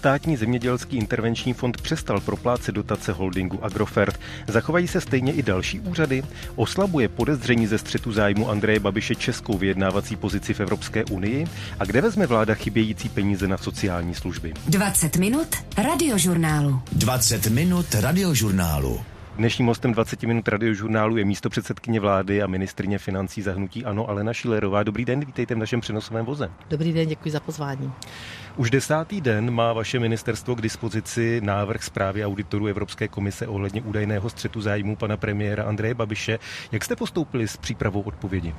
Státní zemědělský intervenční fond přestal proplácet dotace holdingu Agrofert. Zachovají se stejně i další úřady? Oslabuje podezření ze střetu zájmu Andreje Babiše českou vyjednávací pozici v Evropské unii? A kde vezme vláda chybějící peníze na sociální služby? 20 minut radiožurnálu. 20 minut radiožurnálu. Dnešním hostem 20 minut radiožurnálu je místopředsedkyně vlády a ministryně financí za hnutí ANO Alena Schillerová. Dobrý den, vítejte v našem přenosovém voze. Dobrý den, děkuji za pozvání. Už 10. den má vaše ministerstvo k dispozici návrh zprávy auditorů Evropské komise ohledně údajného střetu zájmů pana premiéra Andreje Babiše. Jak jste postoupili s přípravou odpovědi?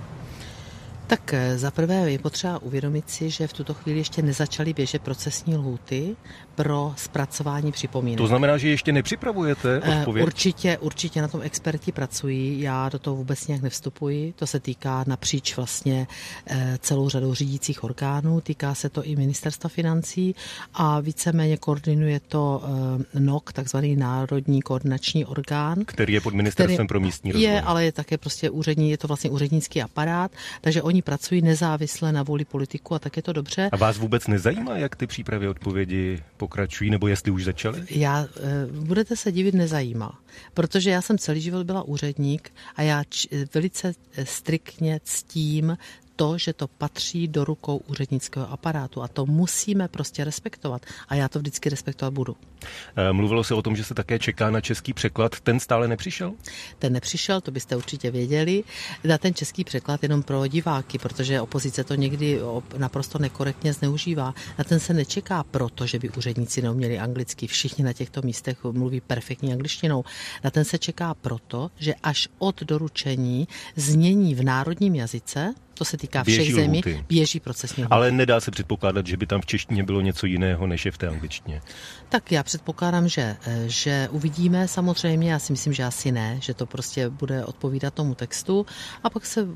Tak zaprvé je potřeba uvědomit si, že v tuto chvíli ještě nezačaly běžet procesní lhůty pro zpracování připomínek. To znamená, že ještě nepřipravujete odpověď? Určitě na tom experti pracují, já do toho vůbec nějak nevstupuji, to se týká napříč vlastně celou řadou řídících orgánů, týká se to i ministerstva financí a víceméně koordinuje to NOK, takzvaný Národní koordinační orgán. Který je pod ministerstvem pro místní rozvoj. Je, ale je také prostě je to vlastně úřednický aparát, takže oni pracují nezávisle na vůli politiku a tak je to dobře. A vás vůbec nezajímá, jak ty přípravy odpovědi pokračují, nebo jestli už začaly? Budete se divit, nezajímá. Protože já jsem celý život byla úředník a já velice striktně ctím to, že to patří do rukou úřednického aparátu a to musíme prostě respektovat a já to vždycky respektovat budu. Mluvilo se o tom, že se také čeká na český překlad. Ten stále nepřišel? Ten nepřišel, to byste určitě věděli. Na ten český překlad jenom pro diváky, protože opozice to někdy naprosto nekorektně zneužívá. Na ten se nečeká proto, že by úředníci neuměli anglicky. Všichni na těchto místech mluví perfektní angličtinou. Na ten se čeká proto, že až od doručení znění v národním jazyce, to se týká všech zemí, běží procesní lhůty. Ale nedá se předpokládat, že by tam v češtině bylo něco jiného, než je v té angličtině. Tak já předpokládám, že uvidíme samozřejmě, já si myslím, že asi ne, že to prostě bude odpovídat tomu textu a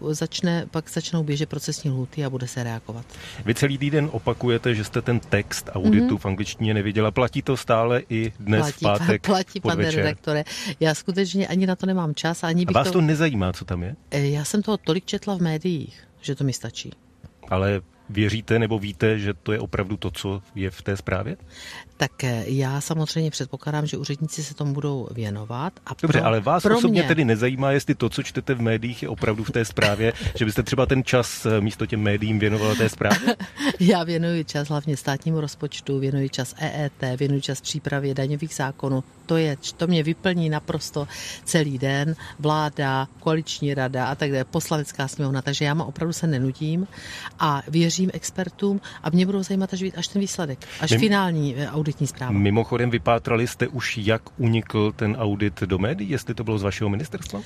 pak začnou běžet procesní lhůty a bude se reagovat. Vy celý týden opakujete, že jste ten text auditu v angličtině neviděla. Platí to stále i dnes v pátek Platí, pane redaktore. Já skutečně ani na to nemám čas. Ani bych a vás to nezajímá, co tam je? Já jsem toho tolik četla v médiích, že to mi stačí. Ale věříte nebo víte, že to je opravdu to, co je v té zprávě? Tak já samozřejmě předpokládám, že úředníci se tomu budou věnovat. Dobře, ale vás osobně tedy nezajímá, jestli to, co čtete v médiích, je opravdu v té zprávě, že byste třeba ten čas místo těm médiím věnovala té zprávě? Já věnuji čas hlavně státnímu rozpočtu, věnuji čas EET, věnuji čas přípravě daňových zákonů. To mě vyplní naprosto celý den, vláda, koaliční rada a tak dále, poslanecká sněmovna, takže já opravdu se nenudím a věřím expertům a mě budou zajímat až ten výsledek, až finální auditní zpráva. Mimochodem vypátrali jste už, jak unikl ten audit do médií, jestli to bylo z vašeho ministerstva?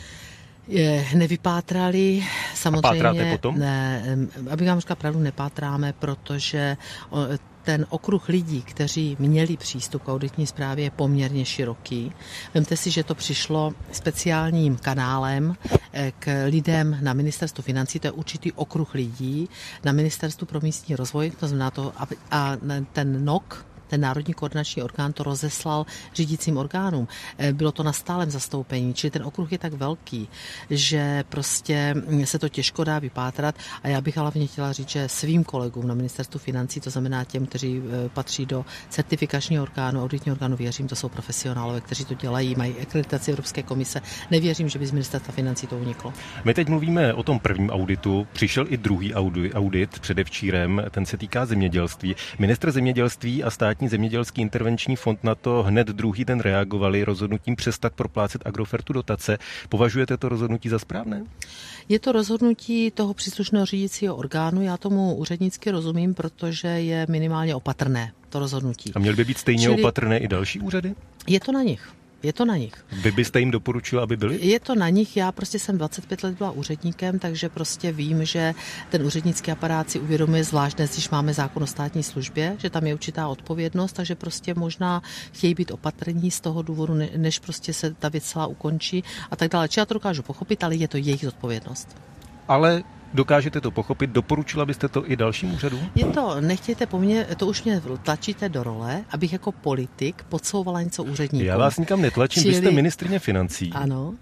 Nevypátrali, samozřejmě. A pátráte potom? Ne, abych vám řekla pravdu, nepátráme, protože ten okruh lidí, kteří měli přístup k auditní zprávě, je poměrně široký. Vemte si, že to přišlo speciálním kanálem k lidem na ministerstvu financí, to je určitý okruh lidí, na ministerstvu pro místní rozvoj, to znamená to, a ten NOK, ten národní koordinační orgán to rozeslal řídícím orgánům. Bylo to na stálem zastoupení, čili ten okruh je tak velký, že prostě se to těžko dá vypátrat a já bych hlavně chtěla říct, že svým kolegům na ministerstvu financí, to znamená těm, kteří patří do certifikačního orgánu, auditního orgánu, věřím, to jsou profesionálové, kteří to dělají, mají akreditaci Evropské komise. Nevěřím, že by z ministerstva financí to uniklo. My teď mluvíme o tom prvním auditu, přišel i druhý audit předevčírem, ten se týká zemědělství. Ministr zemědělství a Státní zemědělský intervenční fond na to hned druhý den reagovali rozhodnutím přestat proplácet Agrofertu dotace. Považujete to rozhodnutí za správné? Je to rozhodnutí toho příslušného řídícího orgánu, já tomu úřednicky rozumím, protože je minimálně opatrné to rozhodnutí. A měly by být stejně opatrné i další úřady? Je to na nich. Je to na nich. Vy byste jim doporučila, aby byli? Je to na nich, já prostě jsem 25 let byla úředníkem, takže prostě vím, že ten úřednický aparát si uvědomuje, zvlášť dnes, když máme zákon o státní službě, že tam je určitá odpovědnost, takže prostě možná chtějí být opatrní z toho důvodu, než prostě se ta věc celá ukončí a tak dále. Či já to dokážu pochopit, ale je to jejich odpovědnost. Ale dokážete to pochopit? Doporučila byste to i dalším úřadům? Je to, nechtějte po mně, to už mě tlačíte do role, abych jako politik podsouvala něco úředníkům. Já vás nikam netlačím, vy jste ministryně financí. Ano.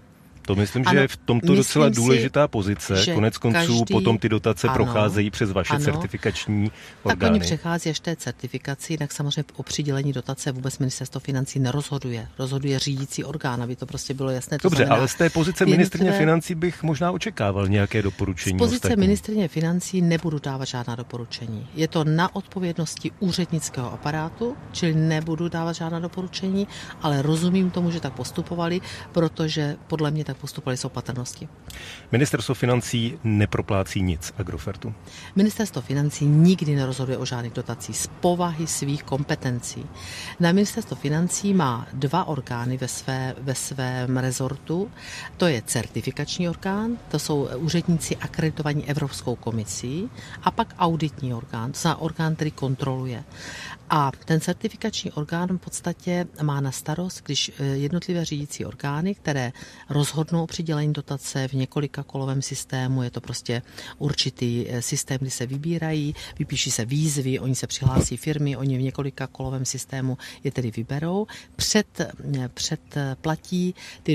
To myslím, že je v tomto docela důležitá pozice. Konec konců potom ty dotace procházejí přes vaše certifikační orgány. Tak oni přechází až té certifikaci, jinak samozřejmě o přidělení dotace vůbec ministerstvo financí nerozhoduje. Rozhoduje řídící orgán, aby to prostě bylo jasné. Dobře, ale z té pozice ministryně financí bych možná očekával nějaké doporučení. Z pozice ministryně financí nebudu dávat žádná doporučení. Je to na odpovědnosti úřednického aparátu, čili nebudu dávat žádná doporučení, ale rozumím tomu, že tak postupovali, protože podle mě tak postupovali z opatrnosti. Ministerstvo financí neproplácí nic Agrofertu. Ministerstvo financí nikdy nerozhoduje o žádných dotacích z povahy svých kompetencí. Na ministerstvo financí má 2 orgány ve svém rezortu. To je certifikační orgán, to jsou úředníci akreditovaní Evropskou komisí, a pak auditní orgán, to znamená orgán, který kontroluje. A ten certifikační orgán v podstatě má na starost, když jednotlivé řídící orgány, které rozhodnou o přidělení dotace v několika kolovém systému, je to prostě určitý systém, kdy se vybírají, vypíší se výzvy, oni se přihlásí firmy, oni v několika kolovém systému je tedy vyberou, předplatí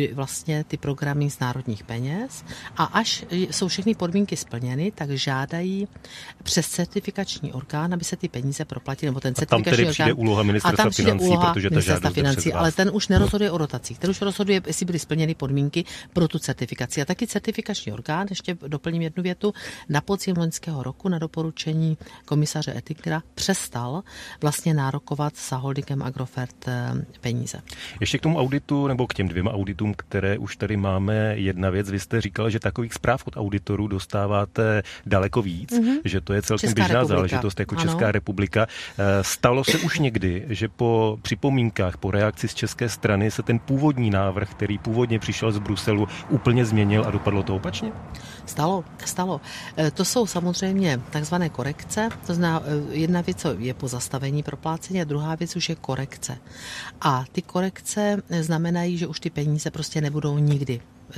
ty programy z národních peněz a až jsou všechny podmínky splněny, tak žádají přes certifikační orgán, aby se ty peníze proplatily, nebo ten certifikační orgán. Tam tedy přijde úloha ministerstva financí, protože ta žádost jde přes vás. Ale ten už nerozhoduje o dotacích, ten už rozhoduje, jestli byly splněny podmínky pro tu certifikaci. A taky certifikační orgán, ještě doplním jednu větu, na podzim loňského roku na doporučení komisaře Ettingera přestal vlastně nárokovat za holdingem Agrofert peníze. Ještě k tomu auditu, nebo k těm 2 auditům, které už tady máme, jedna věc. Vy jste říkal, že takových zpráv od auditorů dostáváte daleko víc, že to je celkem běžná záležitost jako Česká republika. Stalo se už někdy, že po připomínkách, po reakci z české strany se ten původní návrh, který původně přišel z Bruselu, úplně změnil a dopadlo to opačně? Stalo. To jsou samozřejmě takzvané korekce, to znamená, jedna věc je pozastavení proplácení a druhá věc už je korekce. A ty korekce znamenají, že už ty peníze prostě nebudou nikdy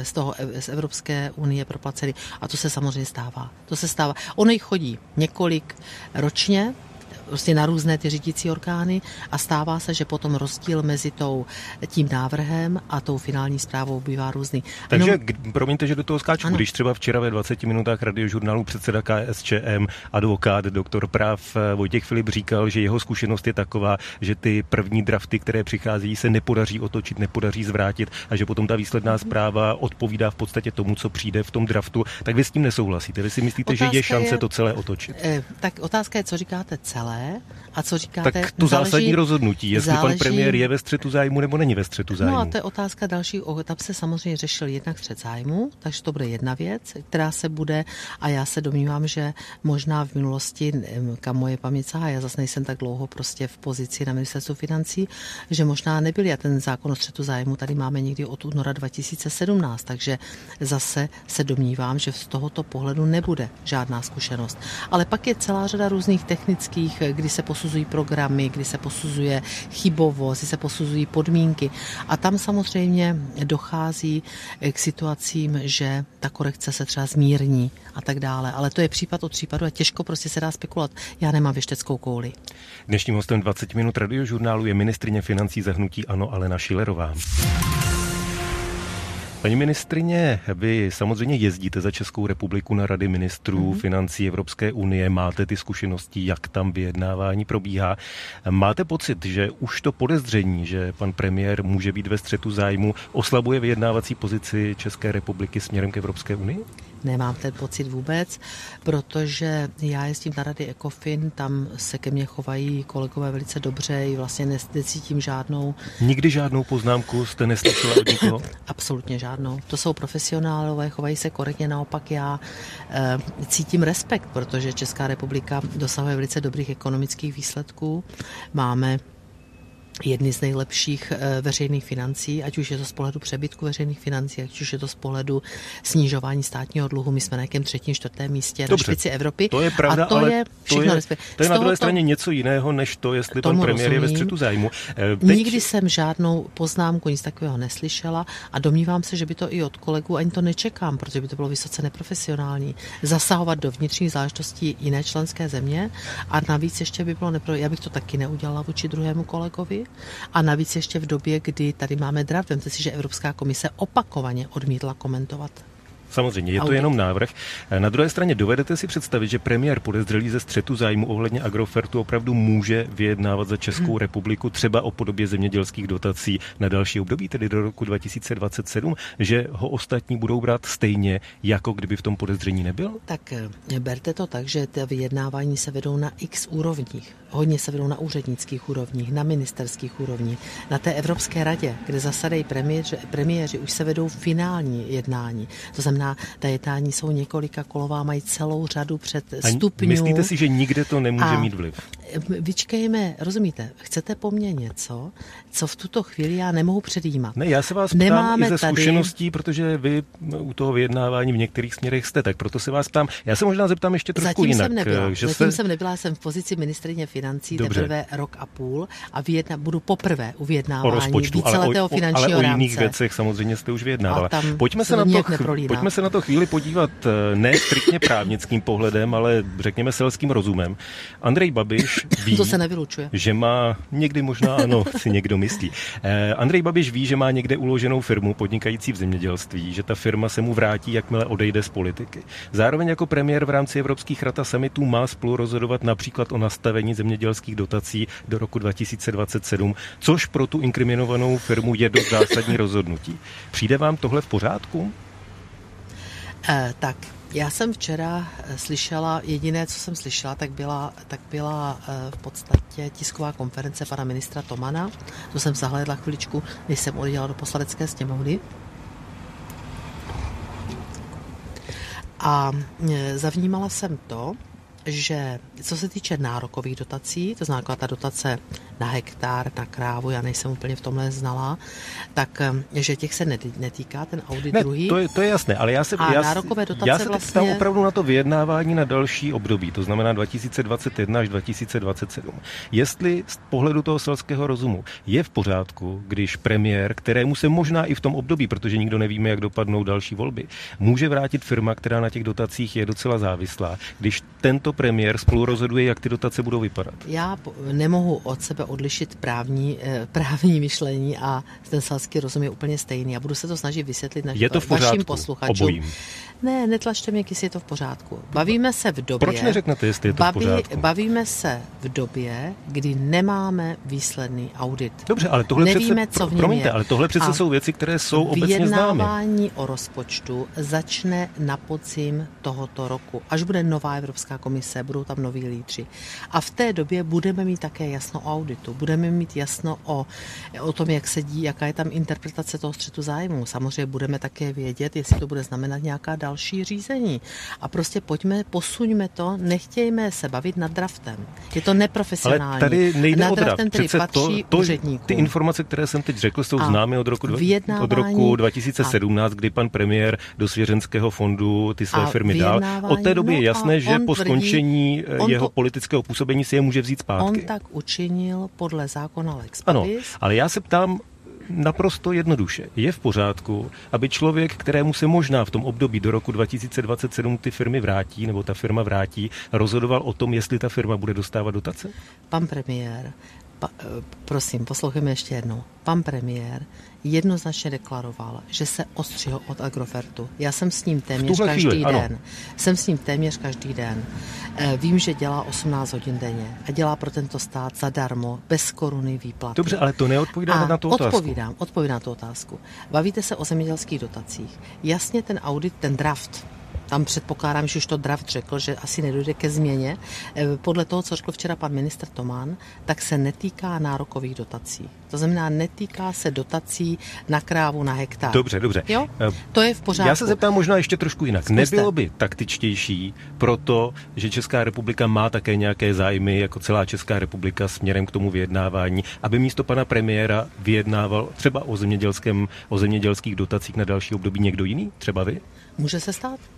z Evropské unie propláceny. A to se samozřejmě stává. Ono jich chodí několik ročně, prostě na různé ty řídící orgány a stává se, že potom rozdíl mezi tím návrhem a tou finální zprávou bývá různý. Takže, promiňte, že do toho skáču, když třeba včera ve 20 minutách Radiožurnálu předseda KSČM, advokát, doktor práv Vojtěch Filip říkal, že jeho zkušenost je taková, že ty první drafty, které přichází, se nepodaří otočit, nepodaří zvrátit a že potom ta výsledná zpráva odpovídá v podstatě tomu, co přijde v tom draftu. Tak vy s tím nesouhlasíte? Vy si myslíte, že je šance to celé otočit? Tak otázka je, co říkáte celé a co říkáte... Tak to zásadní rozhodnutí, jestli pan premiér je ve střetu zájmu nebo není ve střetu zájmu. No a to je otázka další, tam se samozřejmě řešil jednak střet zájmu, takže to bude jedna věc, která se bude, a já se domnívám, že možná v minulosti, kam moje paměť sahá, já zase nejsem tak dlouho prostě v pozici na ministerstvu financí, že možná nebyly, a ten zákon o střetu zájmu tady máme někdy od února 2017, takže zase se domnívám, že z tohoto pohledu nebude žádná zkušenost. Ale pak je celá řada různých technických, kdy se posuzují programy, kdy se posuzuje chybovost, kdy se posuzují podmínky. A tam samozřejmě dochází k situacím, že ta korekce se třeba zmírní a tak dále. Ale to je případ od případu a těžko prostě se dá spekulovat. Já nemám věšteckou kouli. Dnešním hostem 20 minut Radiožurnálu je ministryně financí za hnutí ANO Alena Schillerová. Paní ministryně, vy samozřejmě jezdíte za Českou republiku na rady ministrů financí Evropské unie, máte ty zkušenosti, jak tam vyjednávání probíhá. Máte pocit, že už to podezření, že pan premiér může být ve střetu zájmu, oslabuje vyjednávací pozici České republiky směrem k Evropské unii? Nemám ten pocit vůbec, protože já jezdím na rady ECOFIN, tam se ke mně chovají kolegové velice dobře, i vlastně necítím žádnou... Nikdy žádnou poznámku jste neslyšela od nikoho? Absolutně žádnou. To jsou profesionálové, chovají se korektně, naopak já cítím respekt, protože Česká republika dosahuje velice dobrých ekonomických výsledků. Máme jedny z nejlepších veřejných financí, ať už je to z pohledu přebytku veřejných financí, ať už je to z pohledu snižování státního dluhu. My jsme na nějakém 3., 4. místě na špici Evropy. To je pravda, To je na druhé straně něco jiného, než to, jestli pan premiér je ve střetu zájmu. Nikdy jsem žádnou poznámku, nic takového neslyšela a domnívám se, že by to i od kolegů, ani to nečekám, protože by to bylo vysoce neprofesionální, zasahovat do vnitřních záležitostí jiné členské země a navíc ještě by bylo já bych to taky neudělala vůči druhému kolegovi a navíc ještě v době, kdy tady máme draft. Vemte si, že Evropská komise opakovaně odmítla komentovat. Samozřejmě, je to jenom návrh. Na druhé straně dovedete si představit, že premiér podezřelý ze střetu zájmu ohledně Agrofertu opravdu může vyjednávat za Českou republiku třeba o podobě zemědělských dotací na další období, tedy do roku 2027, že ho ostatní budou brát stejně, jako kdyby v tom podezření nebyl? Tak berte to tak, že ty vyjednávání se vedou na x úrovních. Hodně se vedou na úřednických úrovních, na ministerských úrovních, na té Evropské radě, kde zasadají premiéři, už se vedou finální jednání. To znamená, ta jednání jsou několika kolová, mají celou řadu předstupňů. Myslíte si, že nikde to nemůže mít vliv? Vyčkejme, rozumíte, chcete po mně něco, co v tuto chvíli já nemohu předjímat. Ne, já se vás ptám i ze zkušeností, protože vy u toho vyjednávání v některých směrech jste, tak proto se vás ptám. Já se možná zeptám ještě trošku jinak. Zatím jsem nebyla, jsem v pozici ministryně financí teprve rok a půl a budu poprvé u vyjednávání víceletého finančního rámce. Ale o jiných věcech samozřejmě jste už vyjednávala. Pojďme se na to chvíli podívat ne striktně právnickým pohledem, ale řekněme selským rozumem. Andrej Babiš ví, to se nevylučuje, že má, někdy možná ano, si někdo myslí. Andrej Babiš ví, že má někde uloženou firmu podnikající v zemědělství, že ta firma se mu vrátí, jakmile odejde z politiky. Zároveň jako premiér v rámci Evropských rad a summitů má spolurozhodovat například o nastavení zemědělských dotací do roku 2027, což pro tu inkriminovanou firmu je dost zásadní rozhodnutí. Přijde vám tohle v pořádku? Tak, já jsem včera slyšela, jediné, co jsem slyšela, tak byla v podstatě tisková konference pana ministra Tomana. To jsem zahlédla chviličku, než jsem odjela do Poslanecké sněmovny. A zavnímala jsem to, že co se týče nárokových dotací, to znamená ta dotace na hektar, na krávu, já nejsem úplně v tomhle znalá, tak že těch se netýká ten audit druhý. To je jasné, ale já se ptám opravdu na to vyjednávání na další období, to znamená 2021 až 2027. Jestli z pohledu toho selského rozumu je v pořádku, když premiér, kterému se možná i v tom období, protože nikdo nevíme, jak dopadnou další volby, může vrátit firma, která na těch dotacích je docela závislá, když tento premiér spolurozhoduje, jak ty dotace budou vypadat. Já nemohu od sebe odlišit právní myšlení a ten selský rozum je úplně stejný. A budu se to snažit vysvětlit vašim posluchačům. Obojím. Ne, netlačte mě, jestli je to v pořádku. Bavíme se v době... Proč neřeknete, jestli je to v pořádku? Bavíme se v době, kdy nemáme výsledný audit. Dobře, ale tohle nevíme, co v něm je. Ale tohle přece jsou věci, které jsou obecně známy. Vyjednávání o rozpočtu začne na podzim tohoto roku. Až bude nová Evropská komise, budou tam noví lídři. A v té době budeme mít také jasno o auditu. Budeme mít jasno o tom, jak sedí, jaká je tam interpretace toho střetu zájmu. Samozřejmě budeme také vědět, jestli to bude znamenat nějaká další řízení. A prostě posuňme to, nechtějme se bavit nad draftem. Je to neprofesionální. Ale tady nejde o draft. Přece patří úředníkům. Ty informace, které jsem teď řekl, jsou známy od roku 2017, kdy pan premiér do svěřenského fondu ty své firmy dal. Od té doby je jasné, že po skončení jeho politického působení si je může vzít zpátky. On tak učinil podle zákona Lex Pavis. Ano, ale já se ptám naprosto jednoduše. Je v pořádku, aby člověk, kterému se možná v tom období do roku 2027 ty firmy vrátí, nebo ta firma vrátí, rozhodoval o tom, jestli ta firma bude dostávat dotace? Pan premiér, prosím, poslouchejme ještě jednou. Pan premiér jednoznačně deklaroval, že se ostřihl od Agrofertu. Já jsem s ním téměř každý den. Jsem s ním téměř každý den. Vím, že dělá 18 hodin denně a dělá pro tento stát zadarmo, bez koruny výplaty. Dobře, ale to neodpovídá na tu otázku. Odpovídám na tu otázku. Bavíte se o zemědělských dotacích. Jasně ten audit, ten draft, tam předpokládám, že už to draft řekl, že asi nedojde ke změně. Podle toho, co řekl včera pan ministr Toman, tak se netýká nárokových dotací. To znamená, netýká se dotací na krávu, na hektar. Dobře. Jo? To je v pořádku. Já se zeptám možná ještě trošku jinak. Nebylo by taktičtější proto, že Česká republika má také nějaké zájmy, jako celá Česká republika směrem k tomu vyjednávání, aby místo pana premiéra vyjednával třeba o zemědělských dotacích na další období někdo jiný? Třeba vy? Může se stát.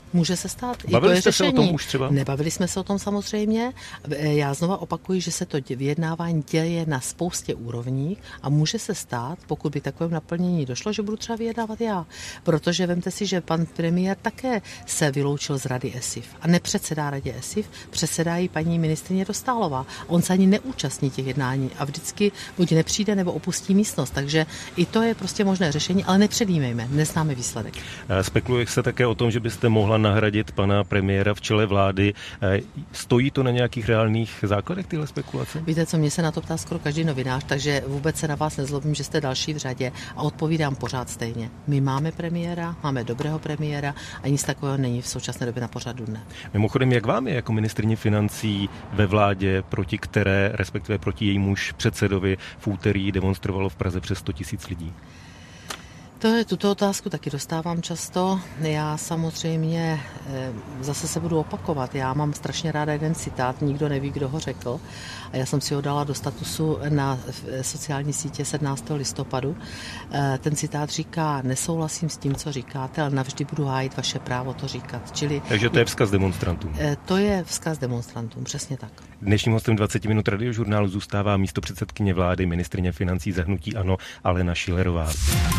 Může se stát. Bavili jste se o tom už třeba? Nebavili jsme se o tom samozřejmě. Já znova opakuji, že se to vyjednávání děje na spoustě úrovní a může se stát, pokud by takovém naplnění došlo, že budu třeba vyjednávat já. Protože vemte si, že pan premiér také se vyloučil z rady ESIF a nepředsedá radě ESIF, předsedá jí paní ministryně Dostálová. On se ani neúčastní těch jednání a vždycky buď nepřijde nebo opustí místnost. Takže i to je prostě možné řešení, ale nepředjímejme, neznáme výsledek. Spekuluje se také o tom, že byste mohla nahradit pana premiéra v čele vlády. Stojí to na nějakých reálných základech, tyhle spekulace? Víte co, mě se na to ptá skoro každý novinář, takže vůbec se na vás nezlobím, že jste další v řadě a odpovídám pořád stejně. My máme premiéra, máme dobrého premiéra a nic takového není v současné době na pořadu dne. Mimochodem, jak vám je jako ministryně financí ve vládě, proti které, respektive proti jejímuž předsedovi v úterý demonstrovalo v Praze přes 100 000 lidí? Tuto otázku taky dostávám často. Já samozřejmě zase se budu opakovat. Já mám strašně ráda jeden citát, nikdo neví, kdo ho řekl. A já jsem si ho dala do statusu na sociální sítě 17. listopadu. Ten citát říká, nesouhlasím s tím, co říkáte, ale navždy budu hájit vaše právo to říkat. Takže to je vzkaz demonstrantům. To je vzkaz demonstrantům, přesně tak. Dnešním hostem 20 minut Radiožurnálu zůstává místopředsedkyně vlády, ministryně financí za hnutí ANO Alena Schillerová.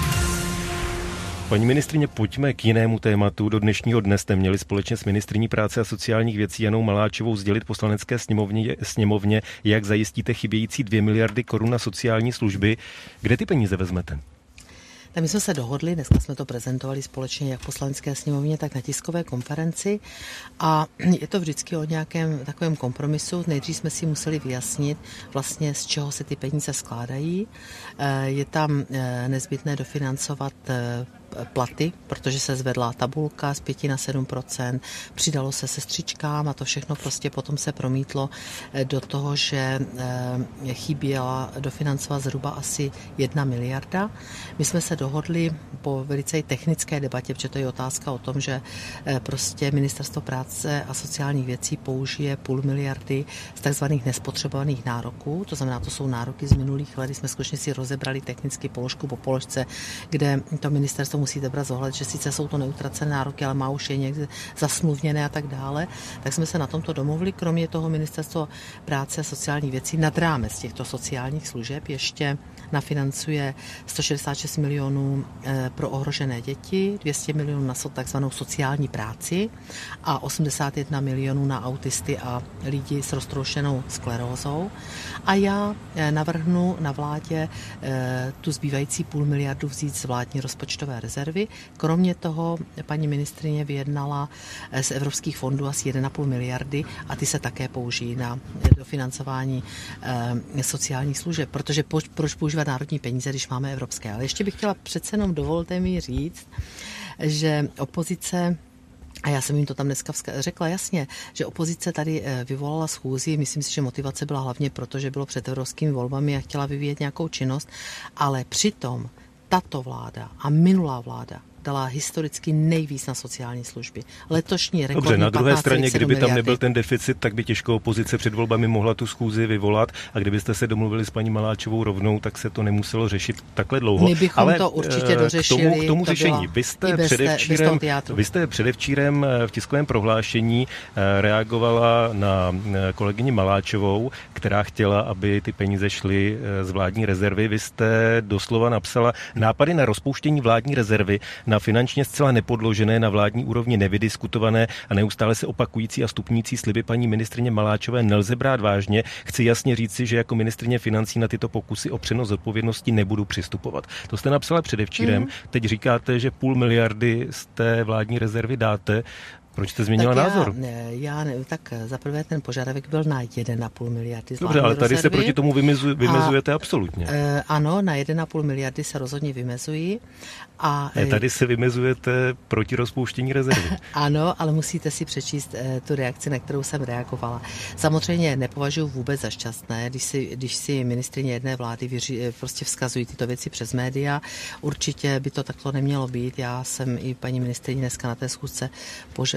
Paní ministryně, pojďme k jinému tématu. Do dnešního dne jste měli společně s ministryní práce a sociálních věcí Janou Maláčovou sdělit Poslanecké sněmovně, jak zajistíte chybějící 2 miliardy korun na sociální služby. Kde ty peníze vezmete? Tak my jsme se dohodli, dneska jsme to prezentovali společně jak v Poslanecké sněmovně, tak na tiskové konferenci a je to vždycky o nějakém takovém kompromisu. Nejdřív jsme si museli vyjasnit vlastně, z čeho se ty peníze skládají. Je tam nezbytné dofinancovat platy, protože se zvedla tabulka z 5 na 7%, přidalo se sestřičkám a to všechno prostě potom se promítlo do toho, že chyběla dofinancovat zhruba asi 1 miliarda. My jsme se dohodli po velice technické debatě, protože to je otázka o tom, že prostě Ministerstvo práce a sociálních věcí použije 0,5 miliardy z takzvaných nespotřebovaných nároků, to znamená, to jsou nároky z minulých let, jsme skutečně si rozebrali technicky položku po položce, kde to ministerstvo musíte brát zohled, že sice jsou to neutracené nároky, ale má už je někde zasmluvněné a tak dále, tak jsme se na tomto domluvili. Kromě toho Ministerstvo práce a sociálních věcí nad rámec těchto sociálních služeb ještě nafinancuje 166 milionů pro ohrožené děti, 200 milionů na takzvanou sociální práci a 81 milionů na autisty a lidi s roztroušenou sklerózou. A já navrhnu na vládě tu zbývající 0,5 miliardu vzít z vládní rozpočtové rezervy. Kromě toho paní ministryně vyjednala z evropských fondů asi 1,5 miliardy a ty se také použijí na dofinancování sociálních služeb, protože proč používat národní peníze, když máme evropské. Ale ještě bych chtěla přece jenom, dovolte mi říct, že opozice, a já jsem jim to tam dneska řekla jasně, že opozice tady vyvolala schůzi, myslím si, že motivace byla hlavně proto, že bylo před evropskými volbami a chtěla vyvíjet nějakou činnost, ale přitom tato vláda a minulá vláda dala historicky nejvíc na sociální služby. Letošní rekordní 15,7 Dobře, na druhé straně, kdyby miliardy. tam nebyl ten deficit, tak by těžko opozice před volbami mohla tu schůzi vyvolat a kdybyste se domluvili s paní Maláčovou rovnou, tak se to nemuselo řešit takhle dlouho. My bychom to určitě dořešili. K tomu řešení. Vy jste předevčírem v tiskovém prohlášení reagovala na kolegyni Maláčovou, která chtěla, aby ty peníze šly z vládní rezervy. Vy jste doslova napsala nápady na rozpouštění vládní rezervy na finančně zcela nepodložené, na vládní úrovni nevydiskutované a neustále se opakující a stupňující sliby paní ministryně Maláčové nelze brát vážně. Chci jasně říci, že jako ministryně financí na tyto pokusy o přenos odpovědnosti nebudu přistupovat. To jste napsala předevčírem. Teď říkáte, že 0,5 miliardy z té vládní rezervy dáte. Proč jste změnila názor? Tak zaprvé ten požadavek byl na 1,5 miliardy z Dobře, ale tady rezervy. se proti tomu vymezujete absolutně. Ano, na 1,5 miliardy se rozhodně vymezují. Tady se vymezujete proti rozpouštění rezervy. Ano, ale musíte si přečíst tu reakci, na kterou jsem reagovala. Samozřejmě nepovažuji vůbec za šťastné, když si ministryně jedné vlády prostě vzkazují tyto věci přes média. Určitě by to takto nemělo být. Já jsem i paní ministryni dneska na té schůzce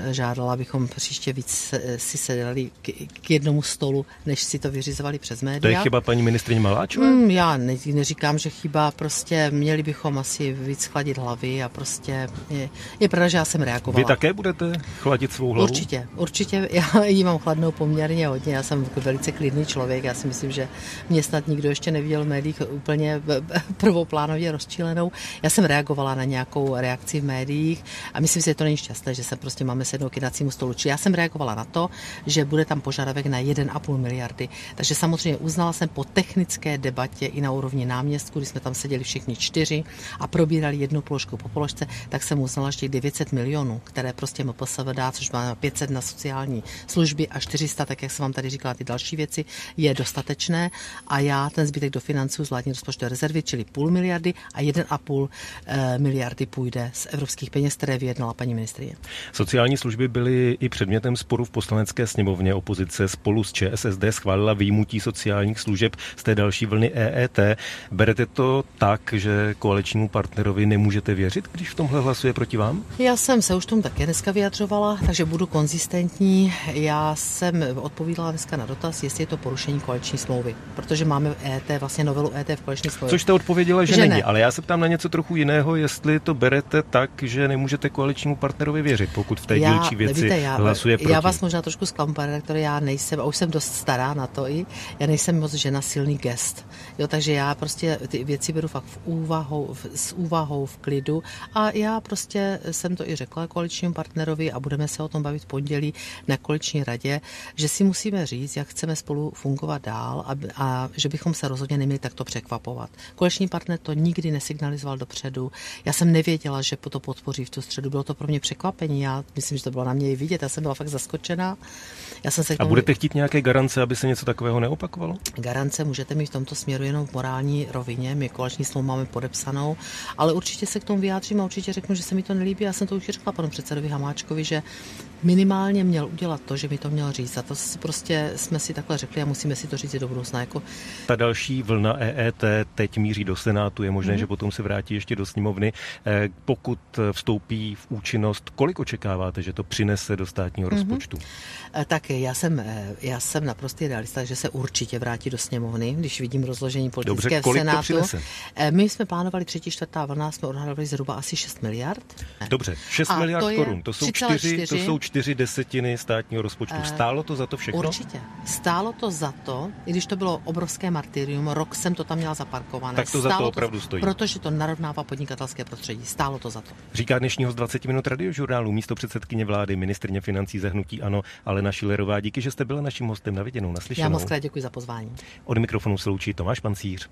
žádala, abychom příště víc si sedali k jednomu stolu, než si to vyřizovali přes média. To je chyba paní ministryně Maláčové? Já neříkám, že chyba, prostě měli bychom asi víc chladit hlavy a prostě je pravda, že já jsem reagovala. Vy také budete chladit svou hlavu? Určitě. Já ji mám chladnou poměrně hodně, já jsem velice klidný člověk, já si myslím, že mě snad nikdo ještě neviděl v médiích úplně prvoplánově rozčilenou. Já jsem reagovala na nějakou reakci v médiích a myslím si, že to není šťastné, že se prostě máme sednout k jednacímu stolu. Čili já jsem reagovala na to, že bude tam požadavek na 1,5 miliardy. Takže samozřejmě uznala jsem po technické debatě i na úrovni náměstků, když jsme tam seděli všichni 4 a probírali jednu položku po položce, tak jsem uznala, že těch 900 milionů, které prostě MPSV dá, což má 500 na sociální služby a 400, tak jak jsem vám tady říkala, ty další věci, je dostatečné a já ten zbytek dofinancuji z vládní rozpočtové rezervy, čili 0,5 miliardy a 1,5 miliardy půjde z evropských peněz, které vyjednala paní ministryně. Sociální služby byly i předmětem sporu v Poslanecké sněmovně. Opozice spolu s ČSSD schválila vyjmutí sociálních služeb z té další vlny EET. Berete to tak, že koaličnímu partnerovi nemůžete věřit, když v tomhle hlasuje proti vám? Já jsem se už tomu také dneska vyjadřovala, takže budu konzistentní. Já jsem odpovídala dneska na dotaz, jestli je to porušení koaliční smlouvy, protože máme EET, vlastně novelu EET v koaliční smlouvě. Což jste odpověděla, že není, ale já se ptám na něco trochu jiného, jestli to berete tak, že nemůžete koaličnímu partnerovi věřit, pokud v té dílčí věci hlasuje proti. Já vás možná trošku zklamu, pane redaktore, já nejsem, a už jsem dost stará na to já nejsem moc žena silný gest. Jo, takže já prostě ty věci beru fakt s úvahou, v klidu a já prostě jsem to i řekla koaličnímu partnerovi a budeme se o tom bavit v pondělí na koaliční radě, že si musíme říct, jak chceme spolu fungovat dál a že bychom se rozhodně neměli takto překvapovat. Koaliční partner to nikdy nesignalizoval dopředu. Já jsem nevěděla, že to podpoří v tu středu. Bylo to pro mě překvapení. Já myslím, že to bylo na mě i vidět. Já jsem byla fakt zaskočená. A budete chtít nějaké garance, aby se něco takového neopakovalo? Garance můžete mít v tomto směru jenom v morální rovině. My koaliční smlouvu máme podepsanou, ale určitě se k tomu vyjádřím a určitě řeknu, že se mi to nelíbí. Já jsem to už řekla panu předsedovi Hamáčkovi, že minimálně měl udělat to, že mi to měl říct. A to prostě jsme si takhle řekli a musíme si to říct i do budoucna. Ta další vlna EET teď míří do Senátu, je možné, že potom se vrátí ještě do sněmovny. Pokud vstoupí v účinnost, kolik očekáváte, že to přinese do státního rozpočtu? Tak já jsem naprostý realista, že se určitě vrátí do sněmovny, když vidím rozložení politické v Senátu. To přinese? My jsme plánovali 3., 4. vlna, jsme odhadovali zhruba asi 6 miliard. Dobře, 6 miliard korun, to jsou 4 desetiny státního rozpočtu. Stálo to za to všechno? Určitě. Stálo to za to, i když to bylo obrovské martyrium, rok jsem to tam měla zaparkované. Tak to za to opravdu stojí. Protože to narovnává podnikatelské prostředí. Stálo to za to. Říká dnešní host 20 minut Radiožurnálu místopředsedkyně vlády, ministryně financí za hnutí ANO Alena Schillerová. Díky, že jste byla naším hostem. Na viděnou, naslyšenou. Já moc krát děkuji za pozvání. Od mikrofonu se loučí Tomáš Pancíř.